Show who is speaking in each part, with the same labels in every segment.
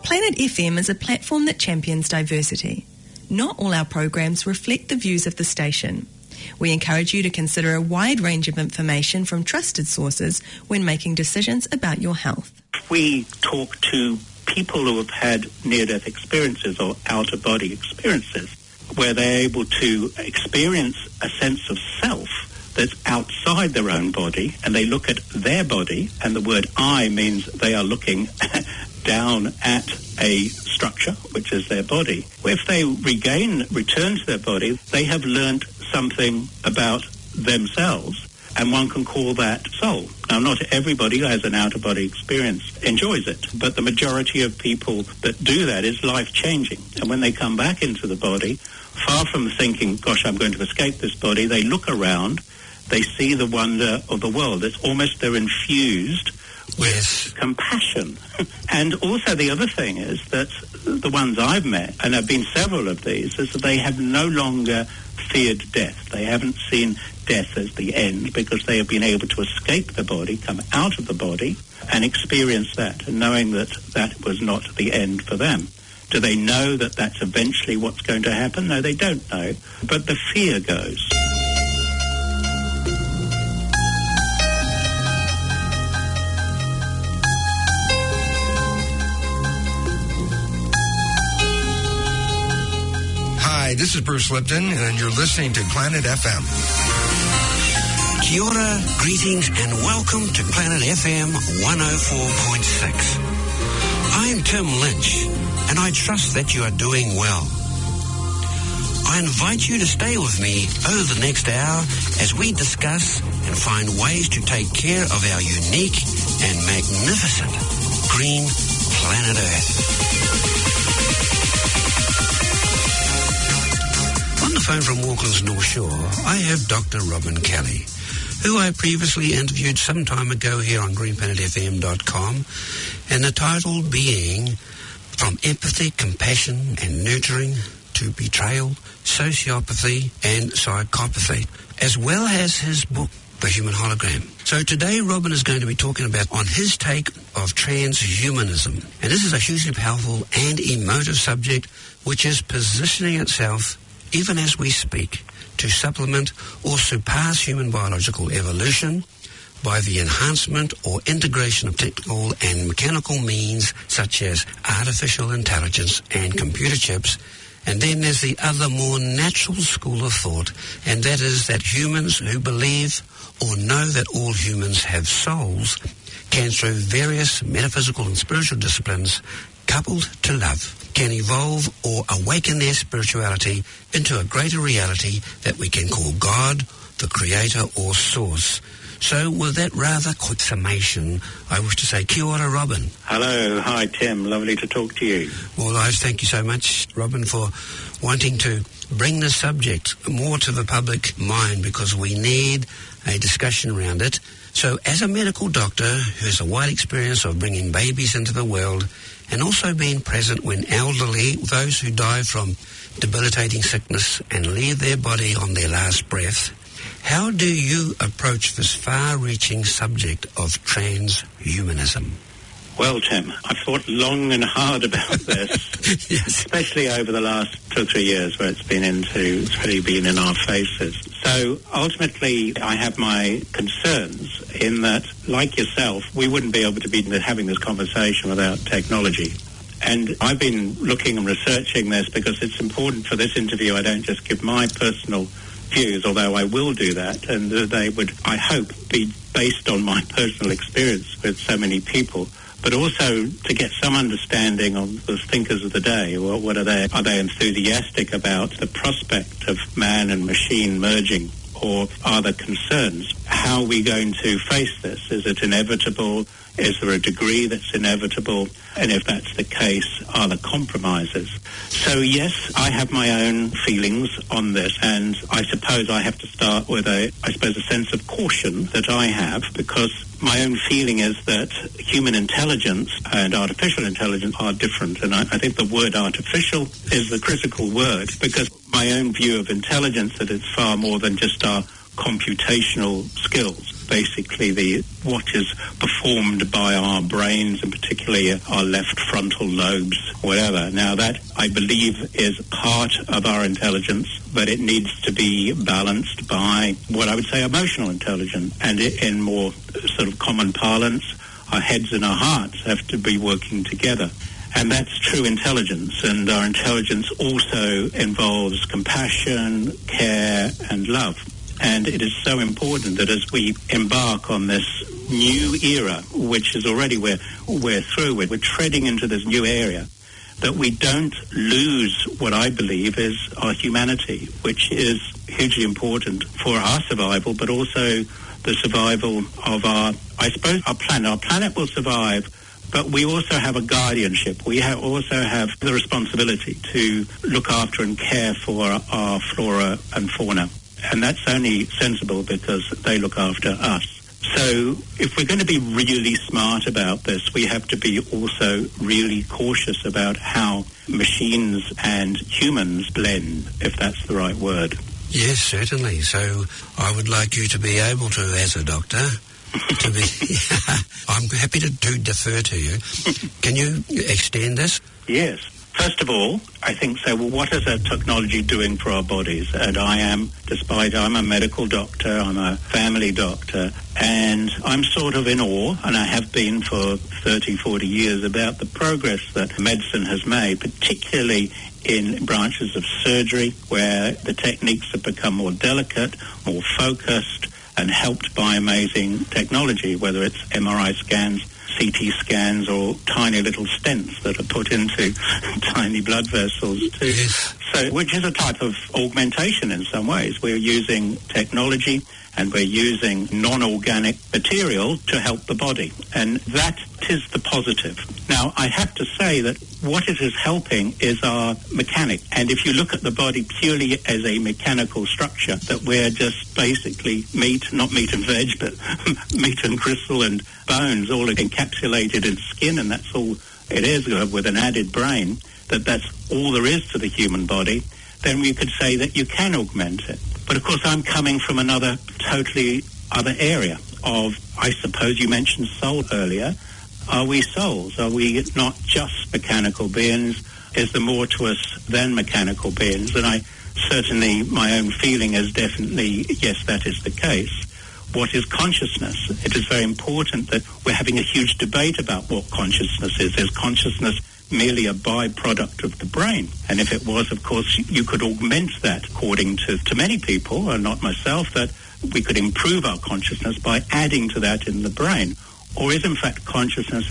Speaker 1: Planet FM is a platform that champions diversity. Not all our programs reflect the views of the station. We encourage you to consider a wide range of information from trusted sources when making decisions about your health.
Speaker 2: We talk to people who have had near-death experiences or out-of-body experiences where they're able to experience a sense of self that's outside their own body, and they look at their body, and the word I means they are looking down at a structure, which is their body. If they return to their body, they have learnt something about themselves, and one can call that soul. Now, not everybody who has an out-of-body experience enjoys it, but the majority of people that do that is life-changing. And when they come back into the body, far from thinking, gosh, I'm going to escape this body, they look around, they see the wonder of the world. It's almost they're infused with compassion. And also the other thing is that the ones I've met, and there have been several of these, is that they have no longer feared death. They haven't seen death as the end because they have been able to escape the body, come out of the body, and experience that, and knowing that that was not the end for them. Do they know that that's eventually what's going to happen? No, they don't know. But the fear goes.
Speaker 3: Hi, this is Bruce Lipton, and you're listening to Planet FM.
Speaker 4: Kia ora, greetings, and welcome to Planet FM 104.6. I'm Tim Lynch, and I trust that you are doing well. I invite you to stay with me over the next hour as we discuss and find ways to take care of our unique and magnificent green planet Earth. On the phone from Auckland's North Shore, I have Dr. Robin Kelly, who I previously interviewed some time ago here on greenplanetfm.com, and the title being From Empathy, Compassion and Nurturing to Betrayal, Sociopathy and Psychopathy, as well as his book, The Human Hologram. So today Robin is going to be talking about on his take of transhumanism. And this is a hugely powerful and emotive subject which is positioning itself, even as we speak, to supplement or surpass human biological evolution by the enhancement or integration of technical and mechanical means such as artificial intelligence and computer chips. And then there's the other more natural school of thought, and that is that humans who believe or know that all humans have souls can, through various metaphysical and spiritual disciplines, coupled to love, can evolve or awaken their spirituality into a greater reality that we can call God, the Creator or Source. So with that rather quick summation, I wish to say kia ora, Robin.
Speaker 2: Hello. Hi, Tim. Lovely to talk to you.
Speaker 4: Well, I thank you so much, Robin, for wanting to bring this subject more to the public mind, because we need a discussion around it. So as a medical doctor who has a wide experience of bringing babies into the world and also being present when elderly, those who die from debilitating sickness and leave their body on their last breath, how do you approach this far-reaching subject of transhumanism?
Speaker 2: Well, Tim, I've thought long and hard about this,
Speaker 4: yes,
Speaker 2: especially over the last 2 or 3 years where it's really been in our faces. So ultimately, I have my concerns in that, like yourself, we wouldn't be able to be having this conversation without technology. And I've been looking and researching this because it's important for this interview I don't just give my personal views, although I will do that, and they would, I hope, be based on my personal experience with so many people, but also to get some understanding of the thinkers of the day. What are they? Are they enthusiastic about the prospect of man and machine merging, or are there concerns? How are we going to face this? Is it inevitable? Is there a degree that's inevitable? And if that's the case, are there compromises? So yes, I have my own feelings on this, and I suppose I have to start with a sense of caution that I have, because my own feeling is that human intelligence and artificial intelligence are different. And I think the word artificial is the critical word, because my own view of intelligence that it's far more than just our computational skills. basically what is performed by our brains, and particularly our left frontal lobes, whatever. Now that, I believe, is part of our intelligence, but it needs to be balanced by what I would say emotional intelligence. And in more sort of common parlance, our heads and our hearts have to be working together. And that's true intelligence. And our intelligence also involves compassion, care, and love. And it is so important that as we embark on this new era, which is already we're through with, we're treading into this new area, that we don't lose what I believe is our humanity, which is hugely important for our survival, but also the survival of our planet. Our planet will survive, but we also have a guardianship. We also have the responsibility to look after and care for our flora and fauna. And that's only sensible because they look after us. So if we're going to be really smart about this, we have to be also really cautious about how machines and humans blend, if that's the right word.
Speaker 4: Yes, certainly. So I would like you to be able to, as a doctor, to be... I'm happy to defer to you. Can you extend this?
Speaker 2: Yes. First of all, I think, so, well, what is our technology doing for our bodies? And I'm a medical doctor, I'm a family doctor, and I'm sort of in awe, and I have been for 30, 40 years, about the progress that medicine has made, particularly in branches of surgery, where the techniques have become more delicate, more focused, and helped by amazing technology, whether it's MRI scans, CT scans, or tiny little stents that are put into tiny blood vessels too.
Speaker 4: Yes.
Speaker 2: So, which is a type of augmentation in some ways. We're using technology and we're using non-organic material to help the body. And that is the positive. Now, I have to say that what it is helping is our mechanic. And if you look at the body purely as a mechanical structure, that we're just basically not meat and veg, but meat and crystal and bones, all encapsulated in skin, and that's all it is, with an added brain, that's all there is to the human body, then we could say that you can augment it. But of course, I'm coming from another totally other area of, I suppose you mentioned soul earlier. Are we souls? Are we not just mechanical beings? Is there more to us than mechanical beings? And certainly my own feeling is definitely, yes, that is the case. What is consciousness? It is very important that we're having a huge debate about what consciousness is. Is consciousness merely a byproduct of the brain? And if it was, of course, you could augment that, according to many people, and not myself, that we could improve our consciousness by adding to that in the brain. Or is, in fact, consciousness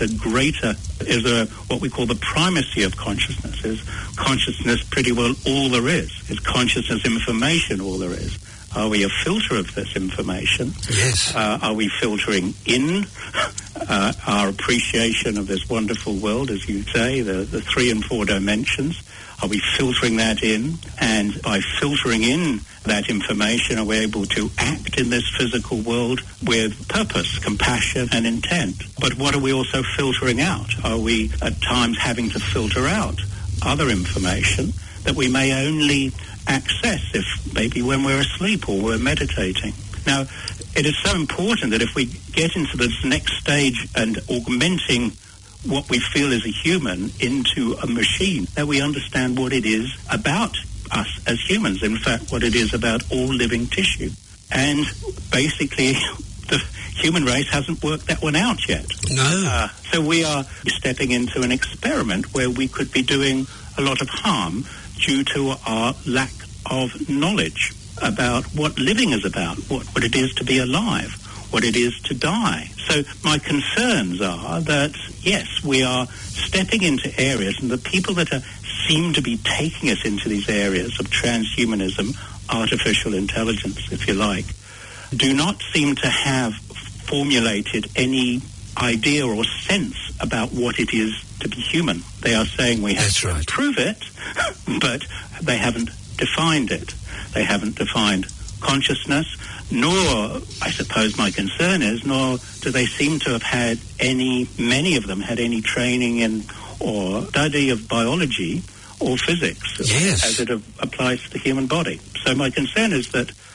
Speaker 2: what we call the primacy of consciousness? Is consciousness pretty well all there is? Is consciousness information all there is? Are we a filter of this information?
Speaker 4: Yes.
Speaker 2: Are we filtering in our appreciation of this wonderful world, as you say, the 3 and 4 dimensions? Are we filtering that in? And by filtering in that information, are we able to act in this physical world with purpose, compassion, and intent? But what are we also filtering out? Are we at times having to filter out other information that we may only access maybe when we're asleep or we're meditating? Now, it is so important that if we get into this next stage and augmenting what we feel as a human into a machine, that we understand what it is about us as humans, in fact, what it is about all living tissue. And basically, the human race hasn't worked that one out yet.
Speaker 4: No.
Speaker 2: So we are stepping into an experiment where we could be doing a lot of harm due to our lack of knowledge about what living is about, what it is to be alive, what it is to die. So my concerns are that, yes, we are stepping into areas, and the people that seem to be taking us into these areas of transhumanism, artificial intelligence, if you like, do not seem to have formulated any idea or sense about what it is to be human. They are saying we have to improve it, but they haven't defined it. They haven't defined consciousness, nor, I suppose my concern is, nor do they seem to have many of them had any training in or study of biology or physics,
Speaker 4: yes,
Speaker 2: as it applies to the human body. So my concern is that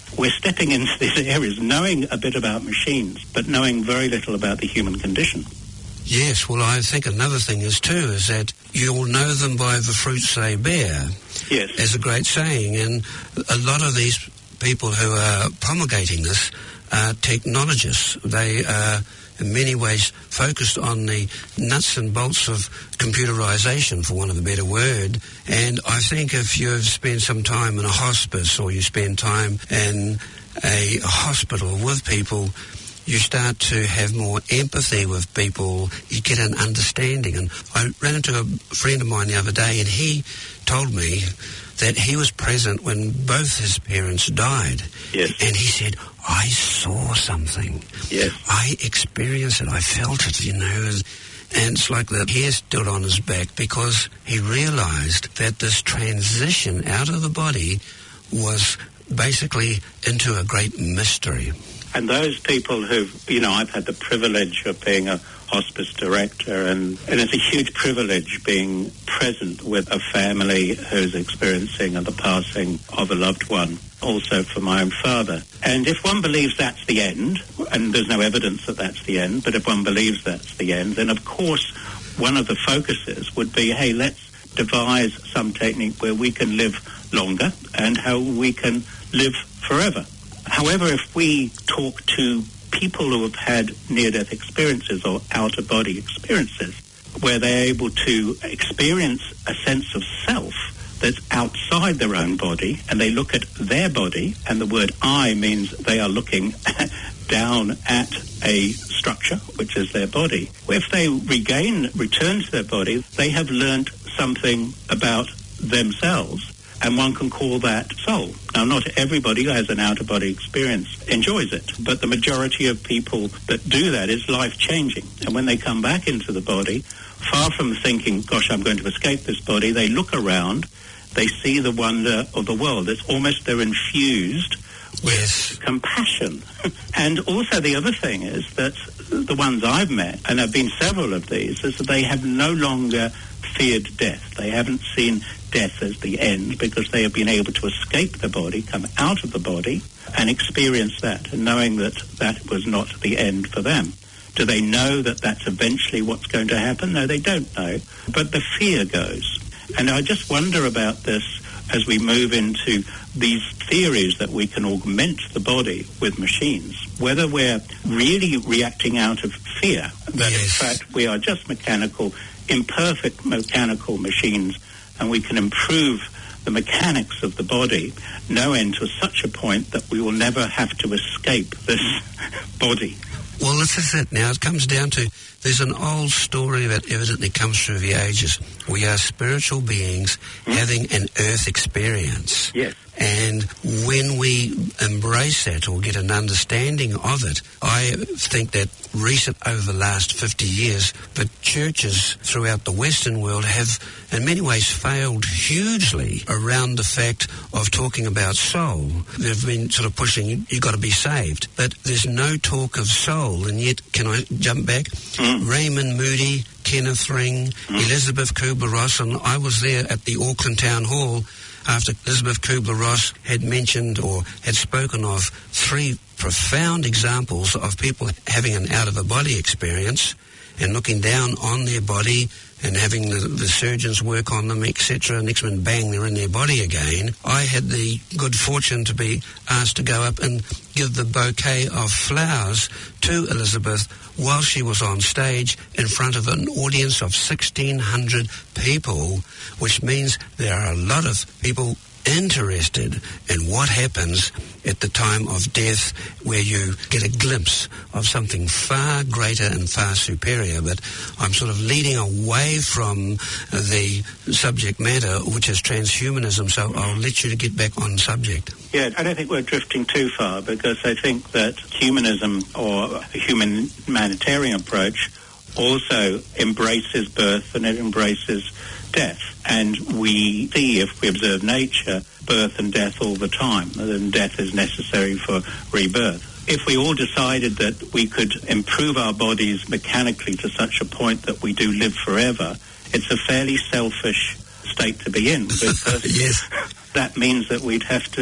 Speaker 2: we're stepping into these areas knowing a bit about machines, but knowing very little about the human condition.
Speaker 4: Yes, well, I think another thing is that you'll know them by the fruits they bear.
Speaker 2: Yes.
Speaker 4: As a great saying, and a lot of these people who are promulgating this are technologists. They are in many ways focused on the nuts and bolts of computerization, for want of a better word. And I think if you've spent some time in a hospice or you spend time in a hospital with people, you start to have more empathy with people. You get an understanding. And I ran into a friend of mine the other day, and he told me that he was present when both his parents died.
Speaker 2: Yes.
Speaker 4: And he said, I saw something.
Speaker 2: Yes.
Speaker 4: I experienced it. I felt it, And it's like the hair stood on his back because he realized that this transition out of the body was basically into a great mystery.
Speaker 2: And those people who've, I've had the privilege of being a hospice director, and it's a huge privilege being present with a family who's experiencing the passing of a loved one, also for my own father. And if one believes that's the end, and there's no evidence that that's the end, but if one believes that's the end, then of course one of the focuses would be, hey, let's devise some technique where we can live longer and how we can live forever. However, if we talk to people who have had near-death experiences or out-of-body experiences, where they're able to experience a sense of self that's outside their own body, and they look at their body, and the word I means they are looking down at a structure, which is their body. If they return to their body, they have learnt something about themselves, and one can call that soul. Now, not everybody who has an out-of-body experience enjoys it, but the majority of people that do that is life-changing. And when they come back into the body, far from thinking, gosh, I'm going to escape this body, they look around, they see the wonder of the world. It's almost they're infused with compassion. And also the other thing is that the ones I've met, and there have been several of these, is that they have no longer feared death. They haven't seen death as the end because they have been able to escape the body, come out of the body, and experience that, and knowing that that was not the end for them. Do they know that that's eventually what's going to happen? No, they don't know. But the fear goes. And I just wonder about this as we move into these theories that we can augment the body with machines, whether we're really reacting out of fear, that in fact we are just imperfect mechanical machines, and we can improve the mechanics of the body, knowing to such a point that we will never have to escape this body.
Speaker 4: Well, this is it. Now, it comes down to, there's an old story that evidently comes through the ages. We are spiritual beings having an earth experience.
Speaker 2: Yes.
Speaker 4: And when we embrace that or get an understanding of it, I think that over the last 50 years, the churches throughout the Western world have in many ways failed hugely around the fact of talking about soul. They've been sort of pushing, you've got to be saved. But there's no talk of soul, and yet, can I jump back? Raymond Moody, Kenneth Ring, Elizabeth Kubler-Ross, and I was there at the Auckland Town Hall after Elizabeth Kubler-Ross had mentioned or had spoken of 3 profound examples of people having an out-of-a-body experience and looking down on their body and having the surgeons work on them, etc. Next minute, bang, they're in their body again. I had the good fortune to be asked to go up and give the bouquet of flowers to Elizabeth while she was on stage in front of an audience of 1,600 people, which means there are a lot of people interested in what happens at the time of death, where you get a glimpse of something far greater and far superior. But I'm sort of leading away from the subject matter, which is transhumanism, so I'll let you to get back on subject.
Speaker 2: Yeah, I don't think we're drifting too far, because I think that humanism, or a humanitarian approach, also embraces birth and it embraces death. And we see, if we observe nature, birth and death all the time, and death is necessary for rebirth. If we all decided that we could improve our bodies mechanically to such a point that we do live forever, it's a fairly selfish state to be in, because
Speaker 4: yes.
Speaker 2: that means that we'd have to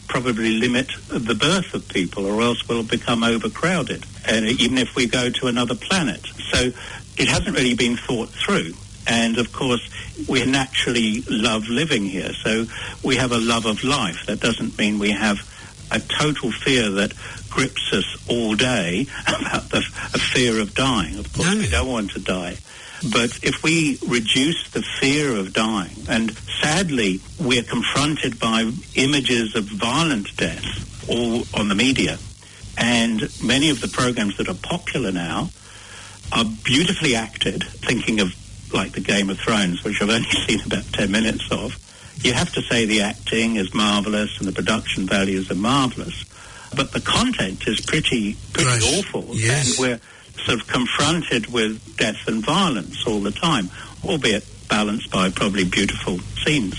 Speaker 2: probably limit the birth of people, or else we'll become overcrowded, and even if we go to another planet. So it hasn't really been thought through. And, of course, we naturally love living here, so we have a love of life. That doesn't mean we have a total fear that grips us all day about a fear of dying. Of course, we don't want to die. But if we reduce the fear of dying, and sadly we're confronted by images of violent death all on the media, and many of the programs that are popular now are beautifully acted, thinking of like the Game of Thrones, which I've only seen about 10 minutes of. You have to say the acting is marvellous and the production values are marvellous, but the content is pretty awful.
Speaker 4: Yes.
Speaker 2: And we're sort of confronted with death and violence all the time, albeit balanced by probably beautiful scenes.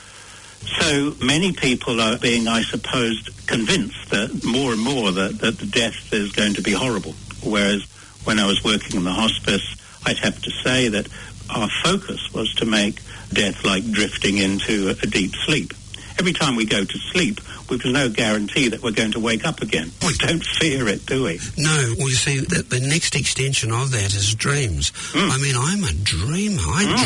Speaker 2: So many people are being, I suppose, convinced that more and more that the death is going to be horrible, whereas when I was working in the hospice, I'd have to say that our focus was to make death like drifting into a deep sleep. Every time we go to sleep, there's no guarantee that we're going to wake up again. We don't fear it, do we?
Speaker 4: No. Well, you see, the next extension of that is dreams. I mean, I'm a dreamer.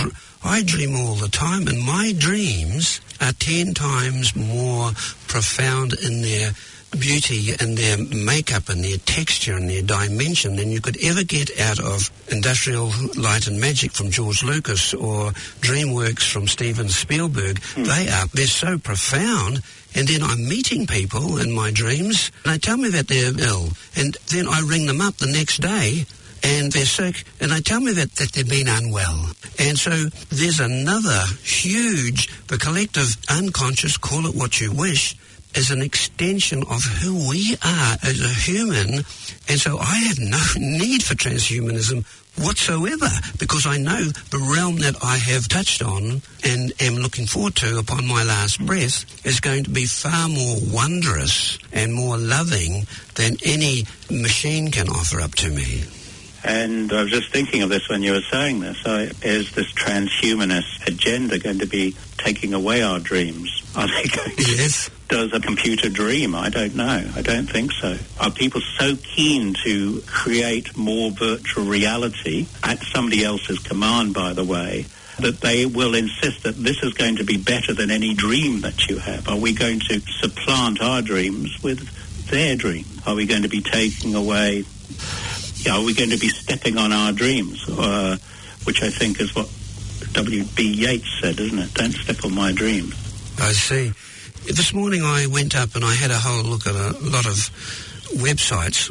Speaker 4: I dream all the time, and my dreams are 10 times more profound in their beauty and their makeup and their texture and their dimension than you could ever get out of Industrial Light and Magic from George Lucas or DreamWorks from Steven Spielberg. They're so profound. And then I'm meeting people in my dreams, and they tell me that they're ill. And then I ring them up the next day, and they're sick, and they tell me that they've been unwell. And so there's another huge, the collective unconscious, call it what you wish, is an extension of who we are as a human. And so I have no need for transhumanism whatsoever, because I know the realm that I have touched on and am looking forward to upon my last breath is going to be far more wondrous and more loving than any machine can offer up to me.
Speaker 2: And I was just thinking of this when you were saying this. Is this transhumanist agenda going to be taking away our dreams? Are they going to?
Speaker 4: Yes.
Speaker 2: Does a computer dream? I don't know. I don't think so. Are people so keen to create more virtual reality at somebody else's command, by the way, that they will insist that this is going to be better than any dream that you have? Are we going to supplant our dreams with their dream? Are we going to be taking away... Are we going to be stepping on our dreams? Which I think is what W.B. Yeats said, isn't it? Don't step on my dreams.
Speaker 4: I see. This morning I went up and I had a whole look at a lot of websites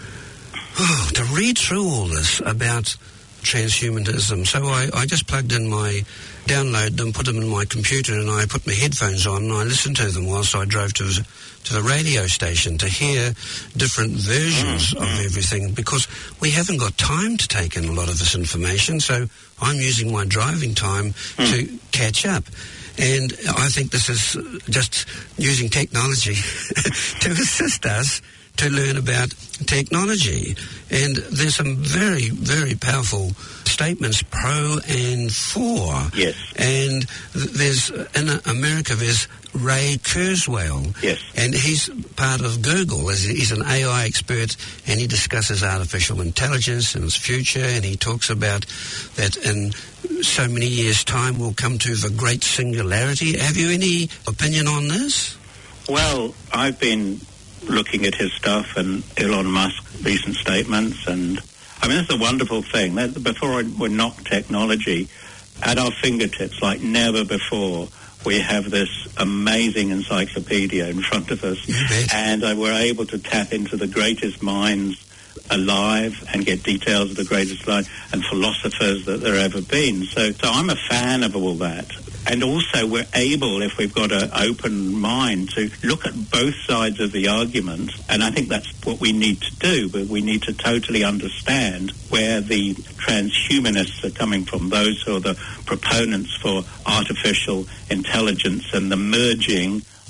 Speaker 4: to read through all this about transhumanism. So I just plugged in download them, put them in my computer, and I put my headphones on and I listened to them whilst I drove to the radio station to hear different versions of everything, because we haven't got time to take in a lot of this information, so I'm using my driving time to catch up. And I think this is just using technology to assist us to learn about technology. And there's some very, very powerful statements pro and for.
Speaker 2: Yes.
Speaker 4: And in America, there's Ray Kurzweil.
Speaker 2: Yes.
Speaker 4: And he's part of Google. He's an AI expert, and he discusses artificial intelligence and its future, and he talks about that in so many years' time we'll come to the great singularity. Have you any opinion on this?
Speaker 2: Well, I've been looking at his stuff and Elon Musk's recent statements, and I mean, it's a wonderful thing. Before we knock technology, at our fingertips like never before, we have this amazing encyclopedia in front of us, and we're able to tap into the greatest minds alive and get details of the greatest life and philosophers that there ever been. So I'm a fan of all that. And also we're able, if we've got an open mind, to look at both sides of the argument. And I think that's what we need to do. But we need to totally understand where the transhumanists are coming from, those who are the proponents for artificial intelligence and the merging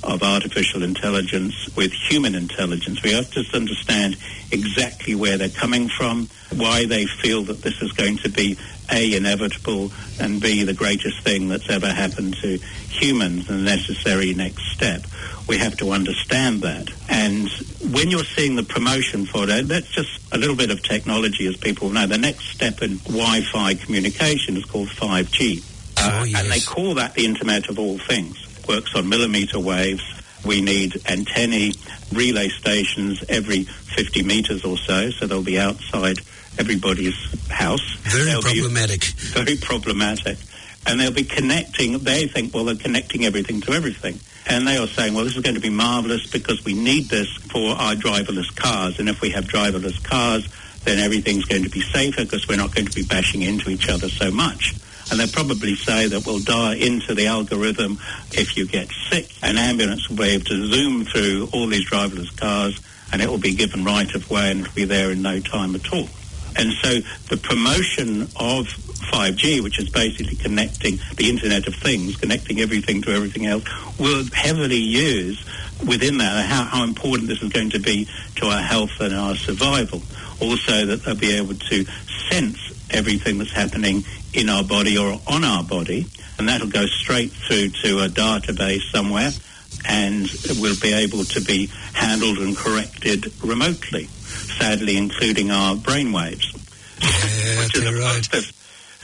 Speaker 2: of artificial intelligence with human intelligence. We have to understand exactly where they're coming from, why they feel that this is going to be A, inevitable, and B, the greatest thing that's ever happened to humans, and the necessary next step. We have to understand that. And when you're seeing the promotion for that, that's just a little bit of technology, as people know. The next step in Wi-Fi communication is called 5G. And they call that the Internet of All Things. Works on millimeter waves. We need antennae relay stations every 50 meters or so they'll be outside everybody's house.
Speaker 4: Very problematic.
Speaker 2: Very problematic. And they'll be connecting, they think, well, they're connecting everything to everything. And they are saying, well, this is going to be marvelous because we need this for our driverless cars. And if we have driverless cars, then everything's going to be safer because we're not going to be bashing into each other so much. And they'll probably say that we'll dial into the algorithm if you get sick. An ambulance will be able to zoom through all these driverless cars and it will be given right of way and it'll be there in no time at all. And so the promotion of 5G, which is basically connecting the Internet of Things, connecting everything to everything else, will heavily use within that how important this is going to be to our health and our survival. Also that they'll be able to sense everything that's happening in our body or on our body, and that'll go straight through to a database somewhere, and will be able to be handled and corrected remotely, sadly including our brainwaves.
Speaker 4: Yeah,
Speaker 2: which is a
Speaker 4: right.
Speaker 2: positive.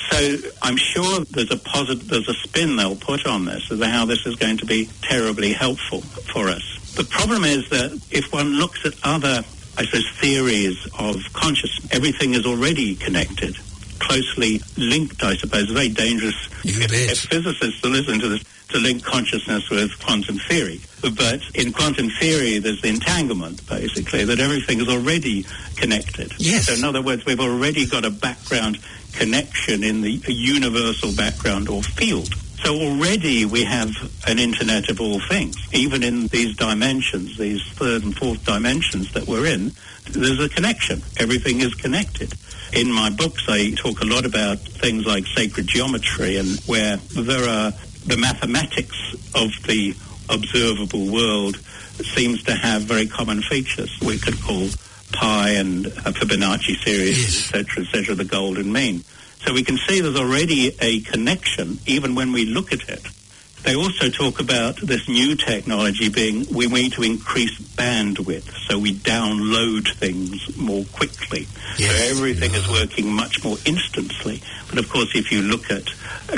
Speaker 2: So I'm sure there's a spin they'll put on this as to how this is going to be terribly helpful for us. The problem is that if one looks at other, I suppose, theories of consciousness, everything is already connected, closely linked, I suppose. It's very dangerous if physicists to listen to this, to link consciousness with quantum theory. But in quantum theory, there's the entanglement, basically, that everything is already connected.
Speaker 4: Yes.
Speaker 2: So in other words, we've already got a background connection in the universal background or field. So already we have an Internet of all things. Even in these dimensions, these third and fourth dimensions that we're in, there's a connection. Everything is connected. In my books, I talk a lot about things like sacred geometry, and where there are the mathematics of the observable world seems to have very common features. We could call pi and Fibonacci series, etc., the golden mean. So we can see there's already a connection, even when we look at it. They also talk about this new technology being we need to increase bandwidth, so we download things more quickly.
Speaker 4: Yes.
Speaker 2: So everything is working much more instantly. But of course, if you look at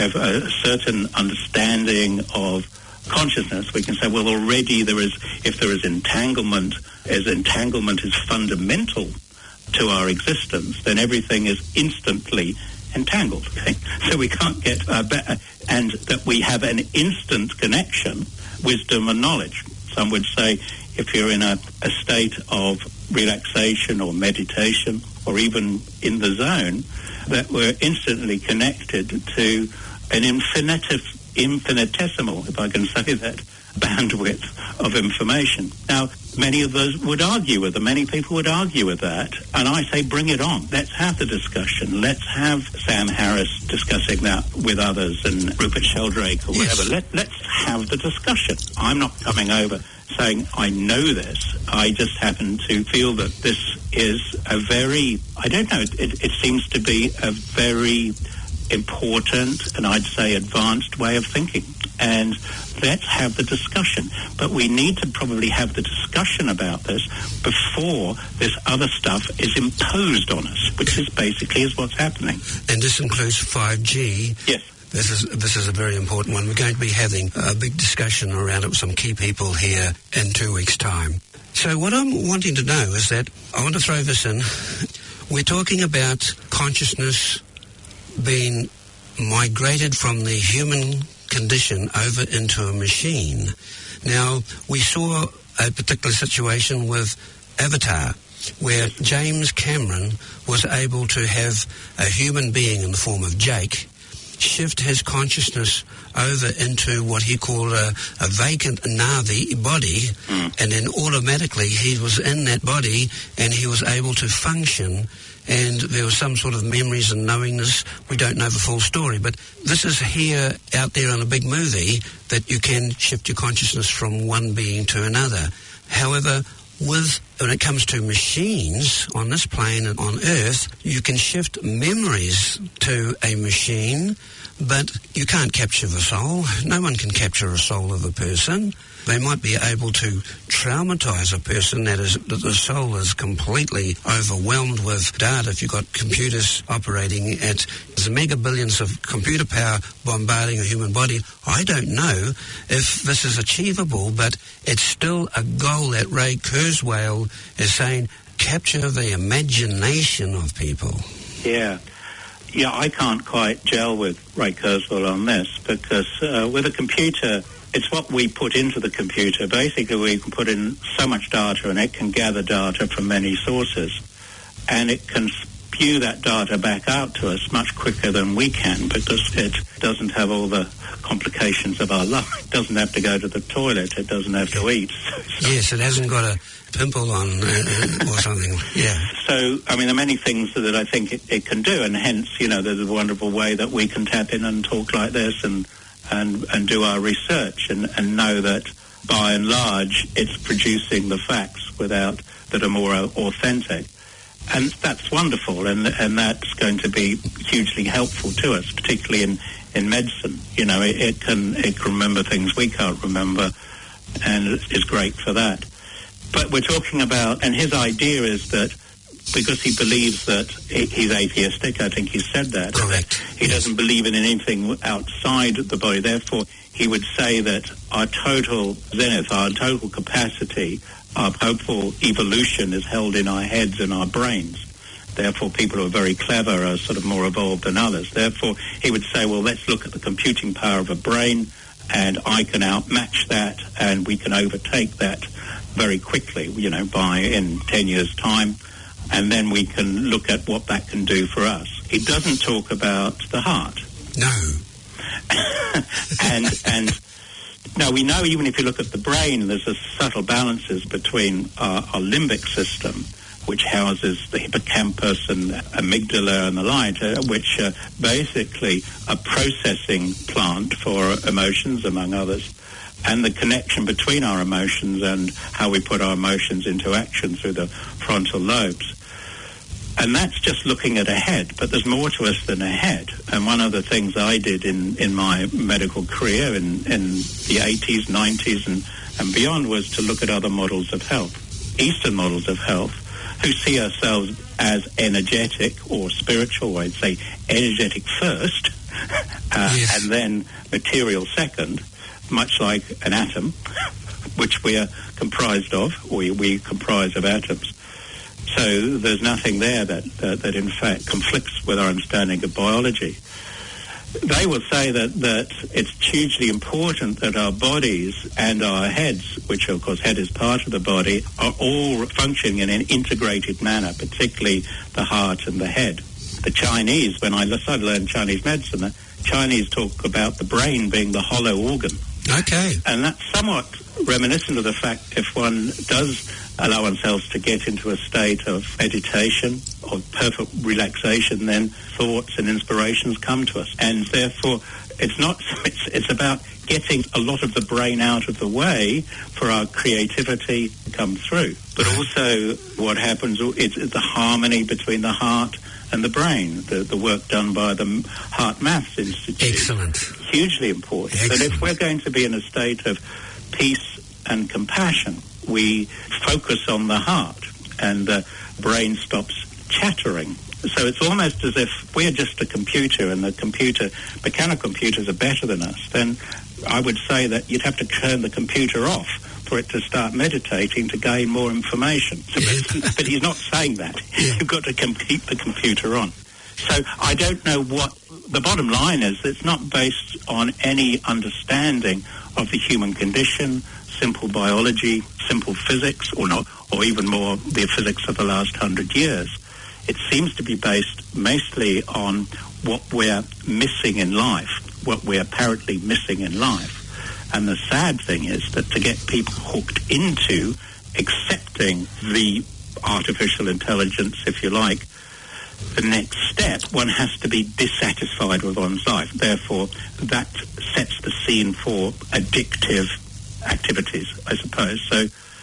Speaker 2: a certain understanding of consciousness, we can say, well, already if there is entanglement, as entanglement is fundamental to our existence, then everything is instantly entangled. Okay? So we can't get and that we have an instant connection, wisdom and knowledge. Some would say if you're in a state of relaxation or meditation or even in the zone, that we're instantly connected to an infinitesimal, if I can say that, bandwidth of information. Now, many of those would argue with them. Many people would argue with that. And I say, bring it on. Let's have the discussion. Let's have Sam Harris discussing that with others and Rupert Sheldrake or whatever.
Speaker 4: Yes.
Speaker 2: Let's have the discussion. I'm not coming over saying I know this. I just happen to feel that this is a very, I don't know, it seems to be a very important and I'd say advanced way of thinking. And let's have the discussion. But we need to probably have the discussion about this before this other stuff is imposed on us, which is basically what's happening.
Speaker 4: And this includes 5G.
Speaker 2: Yes.
Speaker 4: This is a very important one. We're going to be having a big discussion around it with some key people here in 2 weeks' time. So what I'm wanting to know is that, I want to throw this in, we're talking about consciousness being migrated from the human condition over into a machine. Now, we saw a particular situation with Avatar, where James Cameron was able to have a human being in the form of Jake shift his consciousness over into what he called a vacant Na'vi body, and then automatically he was in that body and he was able to function and there was some sort of memories and knowingness. We don't know the full story, but this is here out there in a big movie that you can shift your consciousness from one being to another. However, when it comes to machines on this plane and on Earth, you can shift memories to a machine, but you can't capture the soul. No one can capture a soul of a person. They might be able to traumatize a person that the soul is completely overwhelmed with data. If you've got computers operating at the mega billions of computer power bombarding a human body, I don't know if this is achievable, but it's still a goal that Ray Kurzweil is saying, capture the imagination of people.
Speaker 2: Yeah, I can't quite gel with Ray Kurzweil on this, because with a computer, it's what we put into the computer. Basically, we can put in so much data, and it can gather data from many sources, and it can spew that data back out to us much quicker than we can, because it doesn't have all the complications of our life. It doesn't have to go to the toilet. It doesn't have to eat.
Speaker 4: Yes, it hasn't got a pimple on or something. Yeah.
Speaker 2: So, I mean, there are many things that I think it can do, and hence, there's a wonderful way that we can tap in and talk like this and do our research and know that, by and large, it's producing the facts that are more authentic. And that's wonderful, and that's going to be hugely helpful to us, particularly in medicine. It can remember things we can't remember, and it's great for that. But we're talking about, and his idea is that, because he believes that he's atheistic, I think he said that.
Speaker 4: Correct.
Speaker 2: He doesn't believe in anything outside the body. Therefore, he would say that our total zenith, our total capacity, our hopeful evolution is held in our heads and our brains. Therefore, people who are very clever are sort of more evolved than others. Therefore, he would say, well, let's look at the computing power of a brain, and I can outmatch that, and we can overtake that very quickly, in 10 years' time. And then we can look at what that can do for us. He doesn't talk about the heart.
Speaker 4: No.
Speaker 2: and now we know, even if you look at the brain, there's a subtle balances between our limbic system, which houses the hippocampus and amygdala and the like, which are basically a processing plant for emotions, among others, and the connection between our emotions and how we put our emotions into action through the frontal lobes. And that's just looking at a head, but there's more to us than a head. And one of the things I did in my medical career in the 80s, 90s and beyond was to look at other models of health, Eastern models of health, who see ourselves as energetic or spiritual. I'd say energetic first,
Speaker 4: yes.
Speaker 2: And then material second, much like an atom, which we are comprised of, or we comprise of atoms. So there's nothing there that in fact conflicts with our understanding of biology. They will say that it's hugely important that our bodies and our heads, which of course head is part of the body, are all functioning in an integrated manner, particularly the heart and the head. The Chinese, when I started learning Chinese medicine, the Chinese talk about the brain being the hollow organ.
Speaker 4: Okay.
Speaker 2: And that's somewhat reminiscent of the fact if one does allow oneself to get into a state of meditation, of perfect relaxation, then thoughts and inspirations come to us. And therefore, it's about getting a lot of the brain out of the way for our creativity to come through. But also what happens is the harmony between the heart and the brain, the work done by the Heart Maths Institute.
Speaker 4: Excellent.
Speaker 2: Hugely important.
Speaker 4: Excellent.
Speaker 2: That if we're going to be in a state of peace and compassion, we focus on the heart and the brain stops chattering. So it's almost as if we're just a computer and mechanical computers are better than us. Then I would say that you'd have to turn the computer off for it to start meditating to gain more information. So, but he's not saying that.
Speaker 4: Yeah.
Speaker 2: You've got to keep the computer on. So I don't know what the bottom line is. It's not based on any understanding of the human condition, simple biology, simple physics, or even more the physics of the last 100 years. It seems to be based mostly on what we're missing in life, what we're apparently missing in life. And the sad thing is that to get people hooked into accepting the artificial intelligence, if you like, the next step, one has to be dissatisfied with one's life. Therefore, that sets the scene for addictive activities, I suppose. So,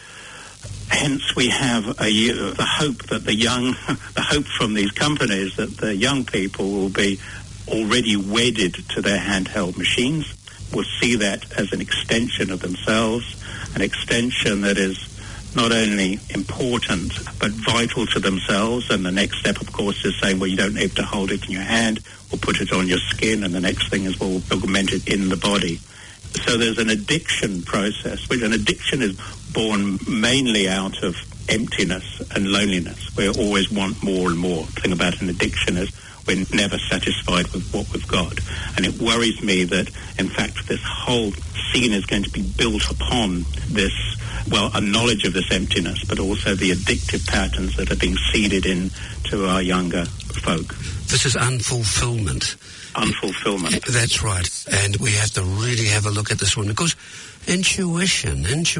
Speaker 2: hence we have the hope that the hope from these companies that the young people will be already wedded to their handheld machines, will see that as an extension of themselves, an extension that is not only important but vital to themselves. And the next step, of course, is saying, well, you don't need to hold it in your hand or put it on your skin, and the next thing is, well, augment it in the body. So there's an addiction process, which an addiction is born mainly out of emptiness and loneliness. We always want more and more. The thing about an addiction is we're never satisfied with what we've got. And it worries me that, in fact, this whole scene is going to be built upon this, well, a knowledge of this emptiness, but also the addictive patterns that are being seeded into our younger folk.
Speaker 4: This is unfulfillment.
Speaker 2: Unfulfillment.
Speaker 4: That's right. And we have to really have a look at this one, because intuition,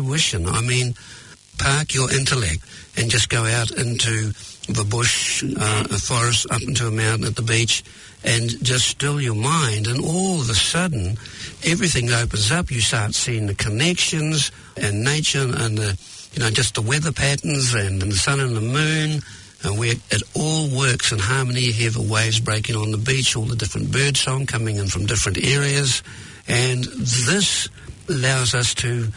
Speaker 4: I mean, park your intellect and just go out into the bush, a forest, up into a mountain at the beach, and just still your mind, and all of a sudden everything opens up. You start seeing the connections and nature and just the weather patterns and the sun and the moon, and where it all works in harmony. You hear the waves breaking on the beach, all the different bird song coming in from different areas, and this allows us to,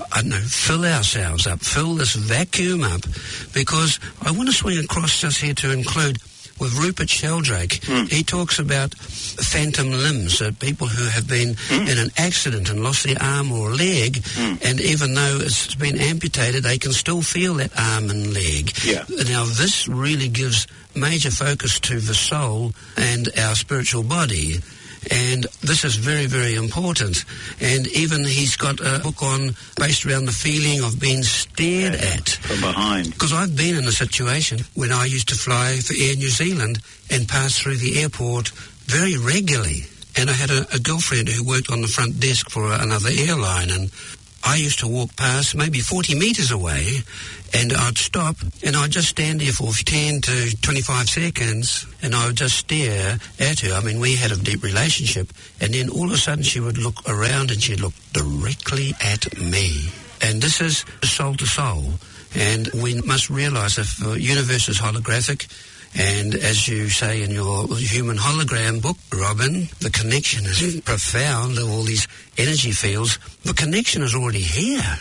Speaker 4: fill ourselves up, fill this vacuum up, because I want to swing across just here to include with Rupert Sheldrake. He talks about phantom limbs, people who have been in an accident and lost their arm or leg, and even though it's been amputated, they can still feel that arm and leg.
Speaker 2: Yeah.
Speaker 4: Now, this really gives major focus to the soul and our spiritual body. And this is very, very important. And even he's got a book based around the feeling of being stared at.
Speaker 2: From behind.
Speaker 4: Because I've been in a situation when I used to fly for Air New Zealand and pass through the airport very regularly. And I had a girlfriend who worked on the front desk for another airline, and I used to walk past maybe 40 metres away, and I'd stop and I'd just stand there for 10 to 25 seconds and I would just stare at her. I mean, we had a deep relationship, and then all of a sudden she would look around and she'd look directly at me. And this is soul to soul. And we must realise if the universe is holographic, and as you say in your human hologram book, Robin, the connection is profound, all these energy fields. The connection is already here.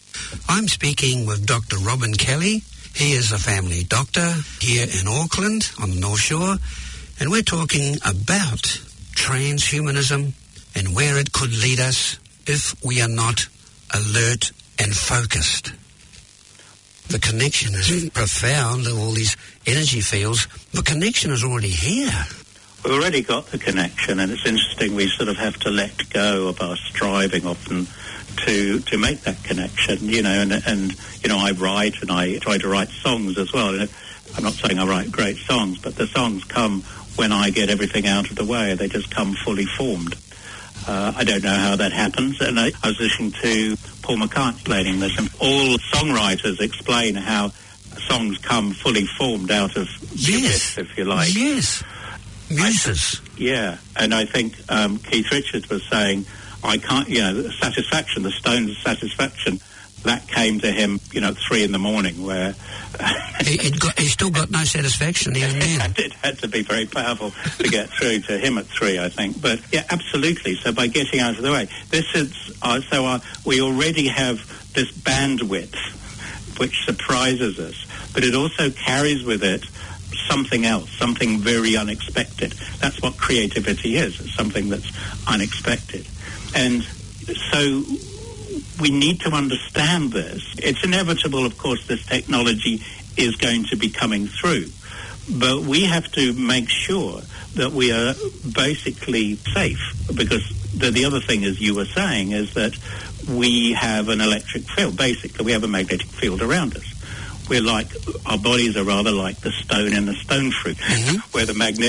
Speaker 4: I'm speaking with Dr. Robin Kelly. He is a family doctor here in Auckland on the North Shore, and we're talking about transhumanism and where it could lead us if we are not alert and focused. The connection is profound, all these energy fields. The connection is already here.
Speaker 2: We've already got the connection, and it's interesting, we sort of have to let go of our striving often to make that connection, and I write, and I try to write songs as well. And I'm not saying I write great songs, but the songs come when I get everything out of the way. They just come fully formed. I don't know how that happens, and I was listening to Paul McCartney explaining this, and all songwriters explain how songs come fully formed out of
Speaker 4: yes,
Speaker 2: if you like.
Speaker 4: Yes, muses.
Speaker 2: Yeah, and I think Keith Richards was saying, I can't, Satisfaction, the Stones' Satisfaction, that came to him, at 3 a.m, where...
Speaker 4: he still got no satisfaction even then.
Speaker 2: It had to be very powerful to get through to him at 3, I think. But, yeah, absolutely. So by getting out of the way, this is... we already have this bandwidth, which surprises us, but it also carries with it something else, something very unexpected. That's what creativity is. It's something that's unexpected. And so we need to understand this. It's inevitable, of course, this technology is going to be coming through. But we have to make sure that we are basically safe, because the other thing, as you were saying, is that we have an electric field. Basically, we have a magnetic field around us. Our bodies are rather like the stone in the stone fruit,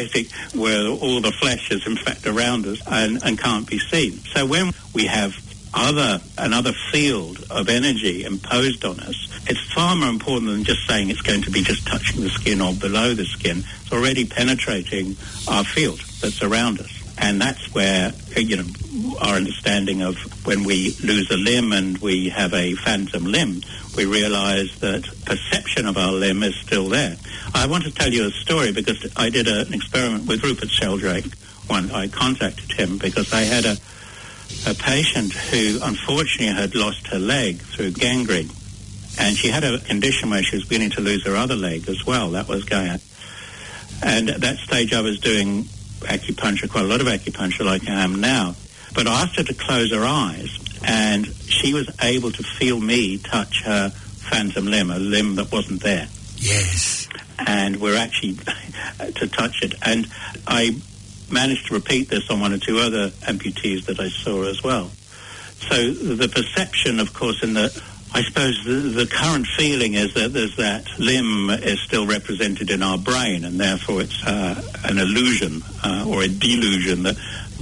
Speaker 2: where all the flesh is in fact around us and can't be seen. So when we have another field of energy imposed on us, it's far more important than just saying it's going to be just touching the skin or below the skin. It's already penetrating our field that's around us. And that's where, our understanding of when we lose a limb and we have a phantom limb, we realize that perception of our limb is still there. I want to tell you a story because I did an experiment with Rupert Sheldrake. I contacted him because I had a patient who unfortunately had lost her leg through gangrene. And she had a condition where she was beginning to lose her other leg as well. That was going on. And at that stage I was doing acupuncture, quite a lot of acupuncture like I am now. But I asked her to close her eyes, and she was able to feel me touch her phantom limb, a limb that wasn't there.
Speaker 4: Yes.
Speaker 2: And we're actually to touch it. And I managed to repeat this on one or two other amputees that I saw as well. So the perception, of course, I suppose the current feeling is that there's that limb is still represented in our brain, and therefore it's an illusion or a delusion that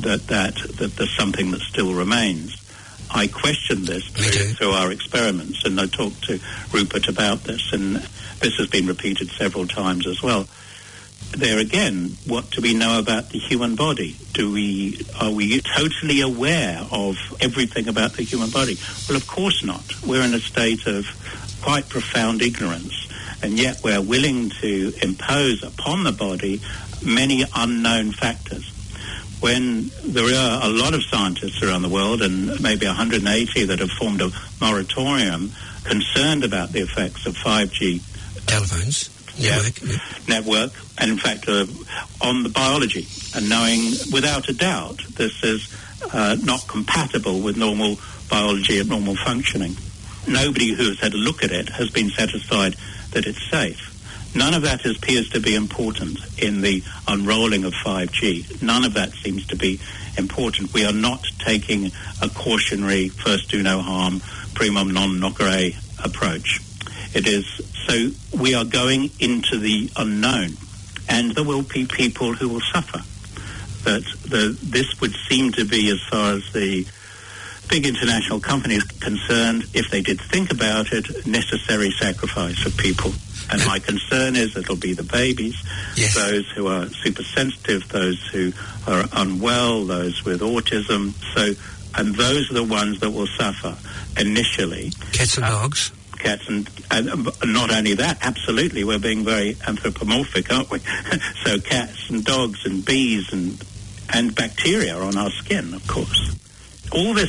Speaker 2: there's something that still remains. I questioned this through our experiments, and I talked to Rupert about this, and this has been repeated several times as well. There again, what do we know about the human body? Are we totally aware of everything about the human body? Well, of course not. We're in a state of quite profound ignorance, and yet we're willing to impose upon the body many unknown factors. When there are a lot of scientists around the world, and maybe 180 that have formed a moratorium concerned about the effects of 5G
Speaker 4: telephones.
Speaker 2: Network, and in fact on the biology, and knowing without a doubt this is not compatible with normal biology and normal functioning. Nobody who has had a look at it has been satisfied that it's safe. None of that appears to be important in the unrolling of 5G. None of that seems to be important. We are not taking a cautionary first do no harm, primum non nocere approach. It is so we are going into the unknown, and there will be people who will suffer. But this would seem to be, as far as the big international companies concerned, if they did think about it, necessary sacrifice of people. And my concern is it'll be the babies, yes, those who are super sensitive, those who are unwell, those with autism. And those are the ones that will suffer initially.
Speaker 4: Cats and dogs.
Speaker 2: Cats and not only that, absolutely, we're being very anthropomorphic, aren't we? So cats and dogs and bees and bacteria on our skin, of course. All this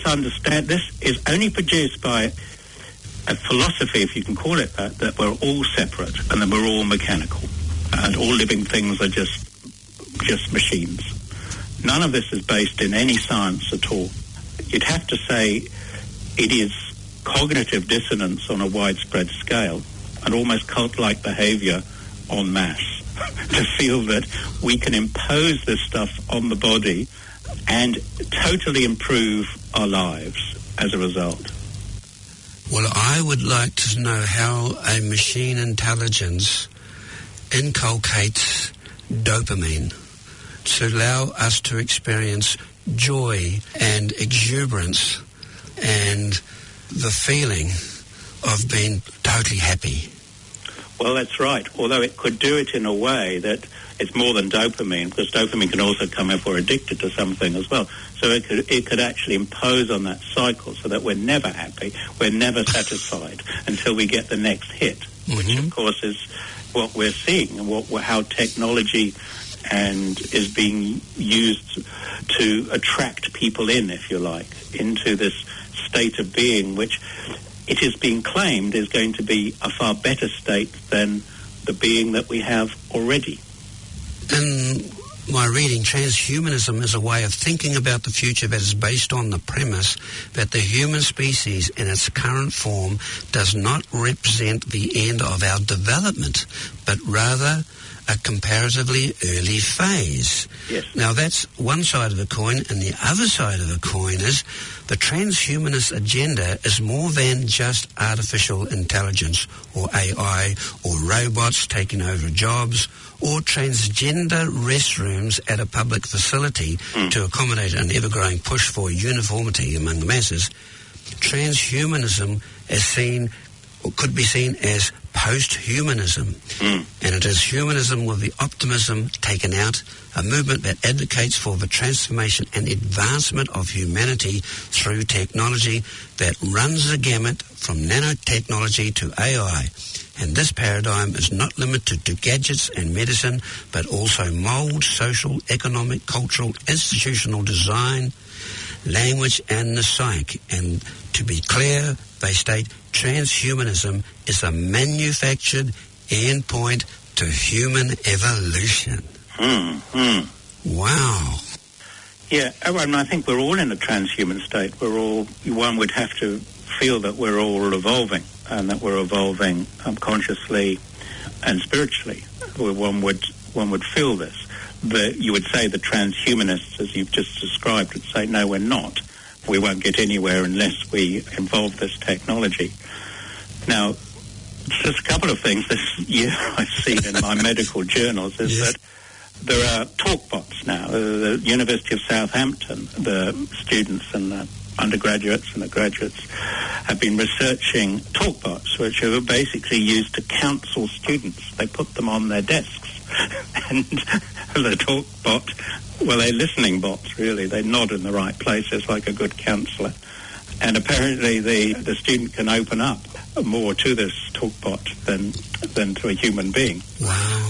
Speaker 2: is only produced by a philosophy, if you can call it that we're all separate and that we're all mechanical and all living things are just machines. None of this is based in any science at all. You'd have to say it is cognitive dissonance on a widespread scale and almost cult-like behavior en masse to feel that we can impose this stuff on the body and totally improve our lives as a result.
Speaker 4: Well, I would like to know how a machine intelligence inculcates dopamine to allow us to experience joy and exuberance and the feeling of being totally happy.
Speaker 2: Well, that's right. Although it could do it in a way that it's more than dopamine, because dopamine can also come if we're addicted to something as well. So it could actually impose on that cycle so that we're never happy, we're never satisfied until we get the next hit, which of course is what we're seeing and how technology is being used to attract people in, if you like, into this state of being, which it is being claimed is going to be a far better state than the being that we have already.
Speaker 4: In my reading, transhumanism is a way of thinking about the future that is based on the premise that the human species in its current form does not represent the end of our development, but rather a comparatively early phase.
Speaker 2: Yes.
Speaker 4: Now, that's one side of the coin, and the other side of the coin is the transhumanist agenda is more than just artificial intelligence or AI or robots taking over jobs or transgender restrooms at a public facility to accommodate an ever-growing push for uniformity among the masses. Transhumanism is seen, or could be seen as post-humanism. And it is humanism with the optimism taken out, a movement that advocates for the transformation and advancement of humanity through technology that runs the gamut from nanotechnology to AI. And this paradigm is not limited to gadgets and medicine, but also mould, social, economic, cultural, institutional design, language, and the psyche. And to be clear, they state transhumanism is a manufactured endpoint to human evolution. Wow.
Speaker 2: Yeah, I think we're all in a transhuman state. One would have to feel that we're all evolving, and that we're evolving consciously and spiritually. One would feel this. You would say the transhumanists, as you've just described, would say, no, we're not. We won't get anywhere unless we involve this technology. Now, just a couple of things this year I've seen in my medical journals is that there are talkbots now. The University of Southampton, the students and the undergraduates and the graduates have been researching talkbots, which are basically used to counsel students. They put them on their desks. And the talkbot, well, they're listening bots, really. They nod in the right places like a good counsellor. And apparently the student can open up more to this talkbot than to a human being.
Speaker 4: Wow.